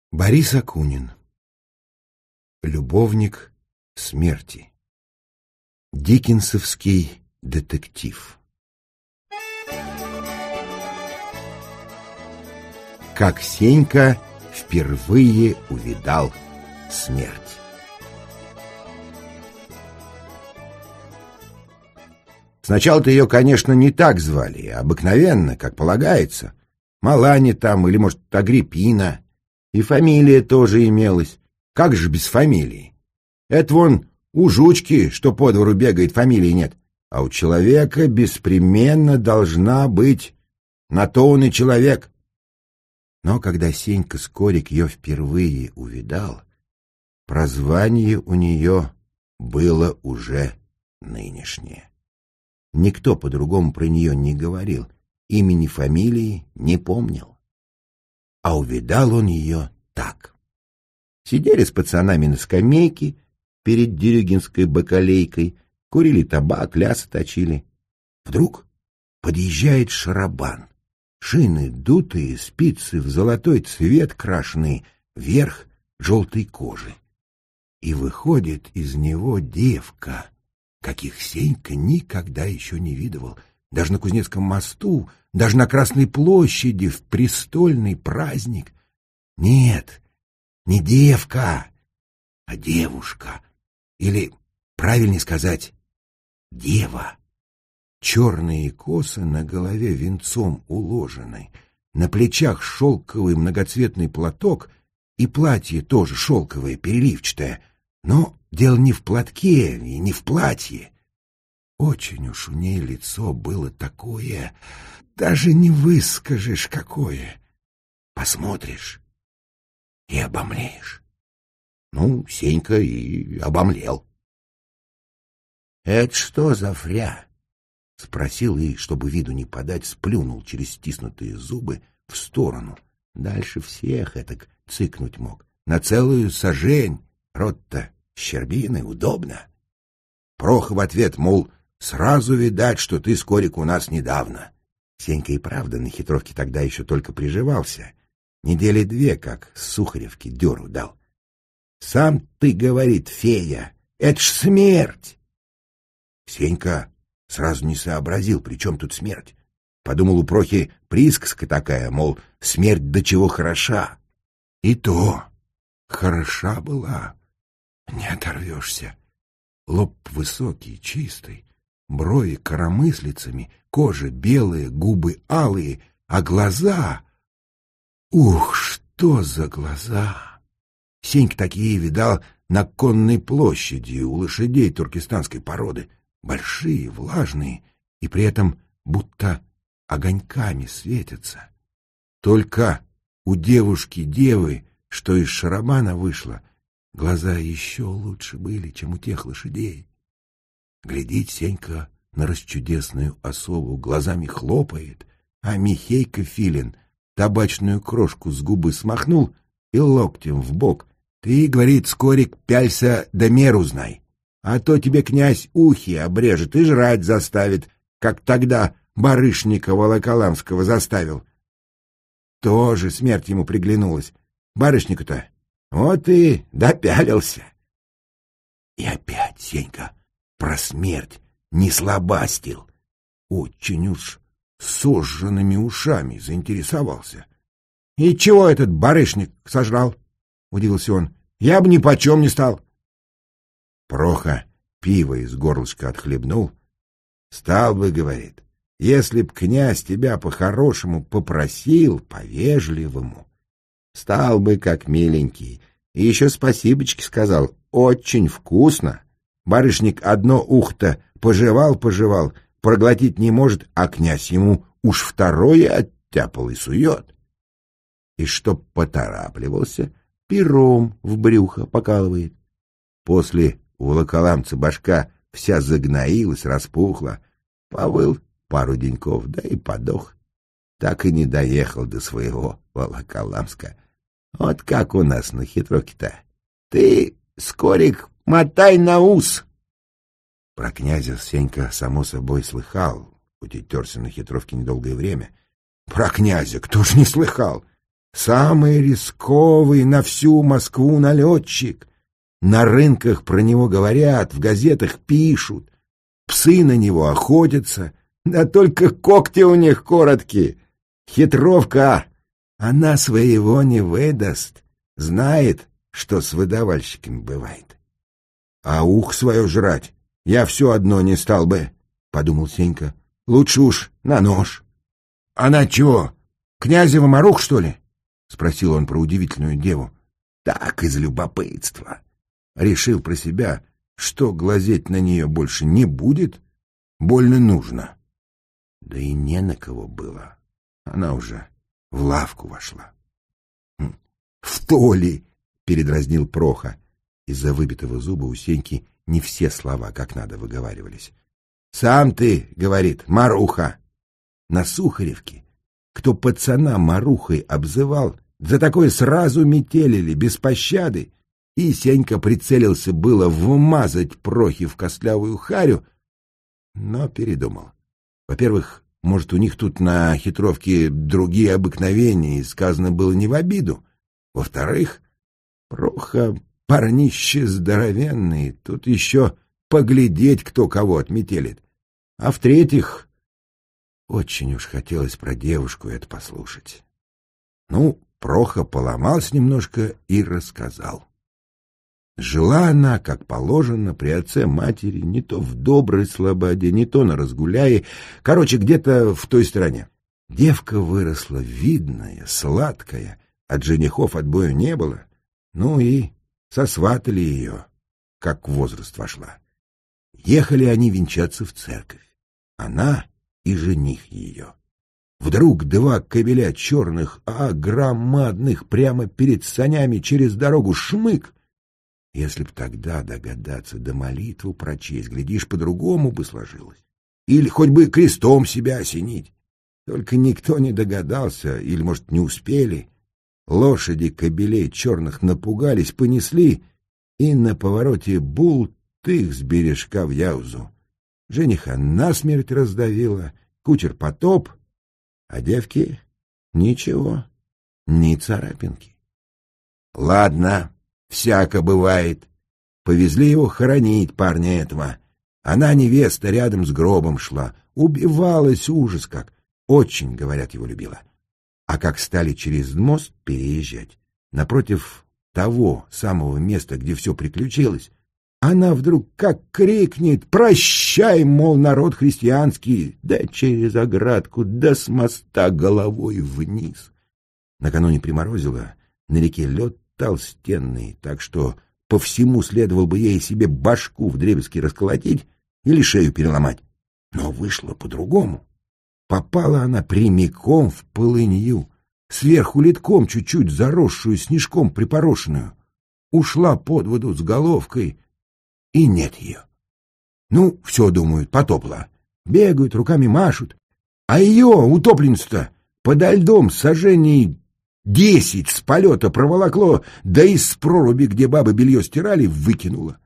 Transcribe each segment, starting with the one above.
Борис Акунин. Любовник смерти. Диккенсовский детектив. Как Сенька впервые увидал смерть. Сначала-то ее, конечно, не так звали, а обыкновенно, как полагается. Маланя там, или, может, Агриппина. И фамилия тоже имелась. Как же без фамилии? Это вон у жучки, что по двору бегает, фамилии нет. А у человека беспременно должна быть, на то он и человек. Но когда Сенька Скорик ее впервые увидал, прозвание у нее было уже нынешнее. Никто по-другому про нее не говорил, имени, фамилии не помнил. А увидал он ее так. Сидели с пацанами на скамейке перед Дерюгинской бакалейкой, курили табак, лясы точили. Вдруг подъезжает шарабан. Шины дутые, спицы в золотой цвет крашеные, верх желтой кожи. И выходит из него девка, каких Сенька никогда еще не видывал. Даже на Кузнецком мосту, даже на Красной площади в престольный праздник. Нет, не девка, а девушка. Или, правильнее сказать, дева. Черные косы на голове венцом уложены, на плечах шелковый многоцветный платок и платье тоже шелковое, переливчатое. Но дело не в платке и не в платье. Очень уж у ней лицо было такое, даже не выскажешь какое. Посмотришь и обомлеешь. Ну, Сенька и обомлел. — Это что за фря? — спросил и, чтобы виду не подать, сплюнул через стиснутые зубы в сторону. Дальше всех этак цыкнуть мог. На целую сажень, рот-то щербиной, удобно. Проха в ответ, мол, сразу видать, что ты, Скорик, у нас недавно. Сенька и правда на хитровке тогда еще только приживался. Недели две, как с Сухаревки дёру дал. Сам ты, говорит, фея, это ж смерть. Сенька сразу не сообразил, при чем тут смерть. Подумал, у Прохи присказка такая, мол, смерть до чего хороша. И то хороша была, не оторвешься. Лоб высокий, чистый, брови коромыслицами, кожа белая, губы алые, а глаза... Ух, что за глаза! Сенька такие видал на Конной площади у лошадей туркестанской породы. Большие, влажные, и при этом будто огоньками светятся. Только у девушки-девы, что из шарабана вышла, глаза еще лучше были, чем у тех лошадей. Глядит Сенька на расчудесную особу, глазами хлопает, а Михейка Филин табачную крошку с губы смахнул и локтем в бок. Ты, говорит, Скорик, пялься да меру знай, а то тебе князь ухи обрежет и жрать заставит, как тогда барышника Волоколамского заставил. Тоже смерть ему приглянулась. Барышнику-то вот и допялился. И опять Сенька про смерть не слабастил. Очень уж сожженными ушами заинтересовался. — И чего этот барышник сожрал? — удивился он. — Я бы ни почем не стал. Проха пиво из горлышка отхлебнул. — Стал бы, говорит, если б князь тебя по-хорошему попросил, по-вежливому. Стал бы как миленький. И еще спасибочки сказал. Очень вкусно. Барышник одно ухо-то пожевал, проглотить не может, а князь ему уж второе оттяпал и сует. И чтоб поторапливался, пером в брюхо покалывает. После у волоколамца башка вся загноилась, распухла. Повыл пару деньков, да и подох. Так и не доехал до своего Волоколамска. Вот как у нас на хитроке-то. Ты, Скорик, мотай на ус. Про князя Сенька, само собой, слыхал, хоть и терся на хитровке недолгое время. Про князя кто ж не слыхал? самый рисковый на всю Москву налетчик. На рынках про него говорят, в газетах пишут. Псы на него охотятся, да только когти у них короткие. Хитровка, она своего не выдаст, знает, что с выдавальщиками бывает. А ух свое жрать я все одно не стал бы, — подумал Сенька. Лучше уж на нож. — Она чего, князева Марух, что ли? — спросил он про удивительную деву. — Так, из любопытства. Решил про себя, что глазеть на нее больше не будет, больно нужно. Да и не на кого было. Она уже в лавку вошла. — В то ли! — передразнил Проха. Из-за выбитого зуба у Сеньки не все слова как надо выговаривались. — Сам ты, — говорит, — Маруха. На Сухаревке, кто пацана Марухой обзывал, за такое сразу метелили, без пощады, и Сенька прицелился было вмазать Прохе в костлявую харю, но передумал. Во-первых, может, у них тут на хитровке другие обыкновения, и сказано было не в обиду. Во-вторых, Проха парнище здоровенный, тут еще поглядеть, кто кого отметелит. А в-третьих, очень уж хотелось про девушку это послушать. Ну, Проха поломался немножко и рассказал. Жила она, как положено, при отце-матери, не то в Доброй Слободе, не то на Разгуляе, короче, где-то в той стороне. Девка выросла видная, сладкая, от женихов отбоя не было, ну и сосватали ее, как в возраст вошла. Ехали они венчаться в церковь, она и жених ее. Вдруг два кобеля черных, громадных, прямо перед санями через дорогу шмык. Если б тогда догадаться да молитву прочесть, глядишь, по-другому бы сложилось. Или хоть бы крестом себя осенить. Только никто не догадался, или, может, не успели. Лошади кобелей черных напугались, понесли, и на повороте булт их с бережка в Яузу. Жениха насмерть раздавила, кучер потоп, а девки ничего, ни царапинки. Ладно, всяко бывает. Повезли его хоронить, парня этого. Она, невеста, рядом с гробом шла. Убивалась, ужас как. Очень, говорят, его любила. А как стали через мост переезжать, напротив того самого места, где все приключилось, она вдруг как крикнет: «Прощай, мол, народ христианский!» Да через оградку, да с моста головой вниз. Накануне приморозило, на реке лед толстенный, так что по всему следовало бы ей себе башку вдребезги расколотить или шею переломать. Но вышло по-другому. Попала она прямиком в полынью, сверху литком чуть-чуть заросшую, снежком припорошенную. Ушла под воду с головкой, и нет ее. Ну, все, думают, потопла. Бегают, руками машут. А ее, утопленницу-то, подо льдом сажений 10 с полета проволокло, да из проруби, где бабы белье стирали, выкинуло.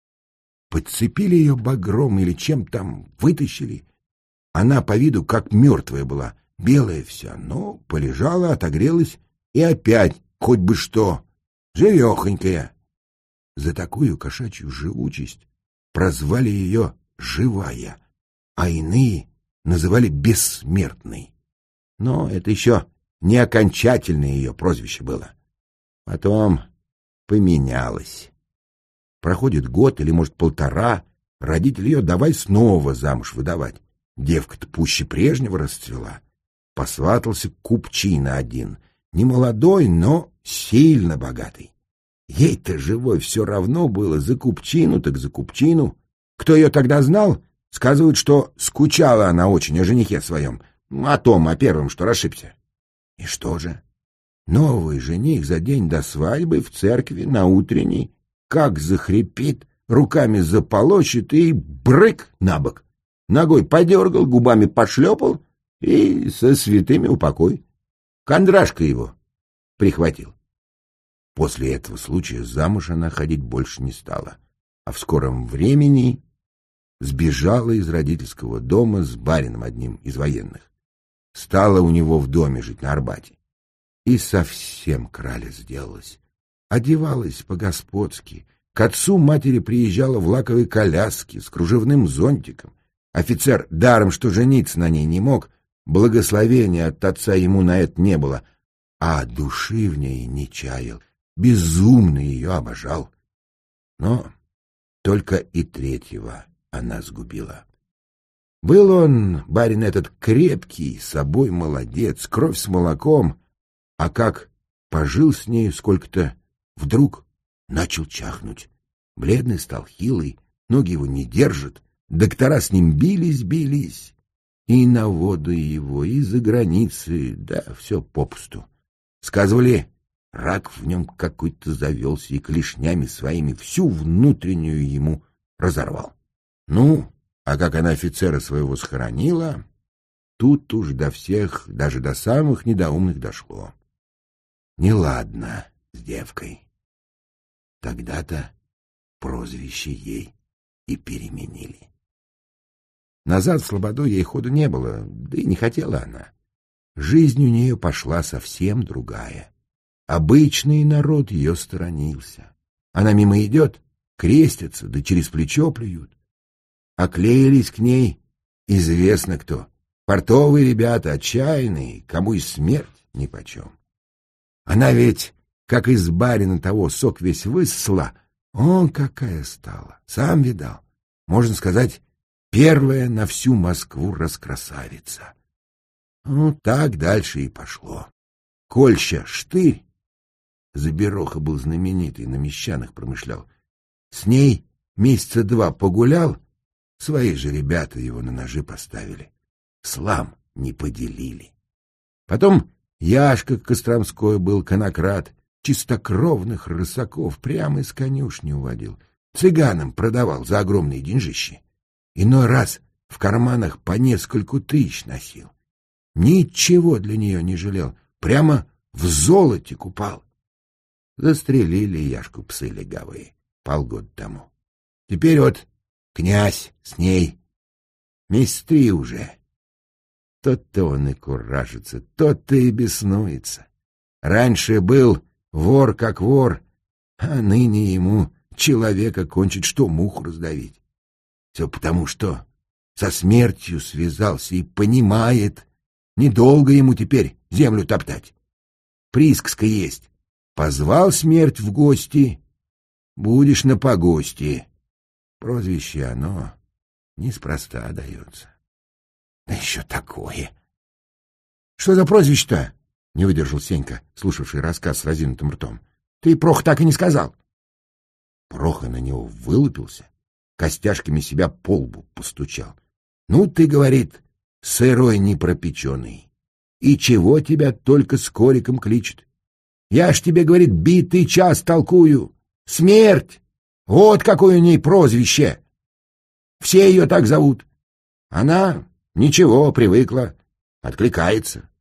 Подцепили ее багром или чем там, вытащили. Она по виду как мертвая была, белая вся, но полежала, отогрелась, и опять хоть бы что, живехонькая. За такую кошачью живучесть прозвали ее «живая», а иные называли «бессмертной». Но это еще не окончательное ее прозвище было. Потом поменялось. Проходит год или, может, полтора, родители ее давай снова замуж выдавать. Девка-то пуще прежнего расцвела. Посватался купчина один, не молодой, но сильно богатый. Ей-то живой все равно было, за купчину так за купчину. Кто ее тогда знал, сказывают, что скучала она очень о женихе своем, о первом, что расшибся. И что же? Новый жених за день до свадьбы в церкви на утренней, как захрипит, руками заполощет и брык на бок. Ногой подергал, губами пошлепал и со святыми упокой. Кондрашка его прихватил. После этого случая замуж она ходить больше не стала, а в скором времени сбежала из родительского дома с барином одним из военных. Стала у него в доме жить на Арбате. И совсем краля сделалась. Одевалась по-господски. К отцу матери приезжала в лаковой коляске с кружевным зонтиком. Офицер, даром что жениться на ней не мог, благословения от отца ему на это не было, а души в ней не чаял, безумно ее обожал. Но только и третьего она сгубила. Был он, барин этот, крепкий, собой молодец, кровь с молоком, а как пожил с нею сколько-то, вдруг начал чахнуть. Бледный стал, хилый, ноги его не держат, доктора с ним бились, и на воду его, и за границы, да все попусту. Сказывали, рак в нем какой-то завелся и клешнями своими всю внутреннюю ему разорвал. Ну, а как она офицера своего схоронила, тут уж до всех, даже до самых недоумных дошло. Неладно с девкой. Тогда-то прозвище ей и переменили. Назад в слободу ей ходу не было, да и не хотела она. Жизнь у нее пошла совсем другая. Обычный народ ее сторонился. Она мимо идет, крестятся, да через плечо плюют. Оклеились к ней известно кто. Портовые ребята, отчаянные, кому и смерть нипочем. Она ведь, как из барина того, сок весь высосла, он какая стала, сам видал. Можно сказать, первая на всю Москву раскрасавица. Ну, так дальше и пошло. Кольща Штырь, забероха был знаменитый, на мещанах промышлял, с ней месяца два погулял, свои же ребята его на ножи поставили. Слам не поделили. Потом Яшка Костромской был конократ, чистокровных рысаков прямо из конюшни уводил, цыганам продавал за огромные деньжищи. Иной раз в карманах по нескольку тысяч носил. Ничего для нее не жалел, прямо в золоте купал. Застрелили Яшку псы легавые полгода тому. Теперь вот князь с ней. Месяца 3 уже. Тот-то он и куражится, тот-то и беснуется. Раньше был вор как вор, а ныне ему человека кончить, что муху раздавить. Все потому, что со смертью связался и понимает, недолго ему теперь землю топтать. Присказка есть. Позвал смерть в гости, будешь на погости. Прозвище оно неспроста дается. Да еще такое. Что за прозвище-то? Не выдержал Сенька, слушавший рассказ с разинутым ртом. Ты, Прох, так и не сказал. Проха на него вылупился, костяшками себя по лбу постучал. Ну ты, говорит, сырой непропеченный. И чего тебя только с Кориком кличет? Я ж тебе, говорит, битый час толкую. Смерть! Вот какое у ней прозвище! Все ее так зовут. Она ничего, привыкла, откликается.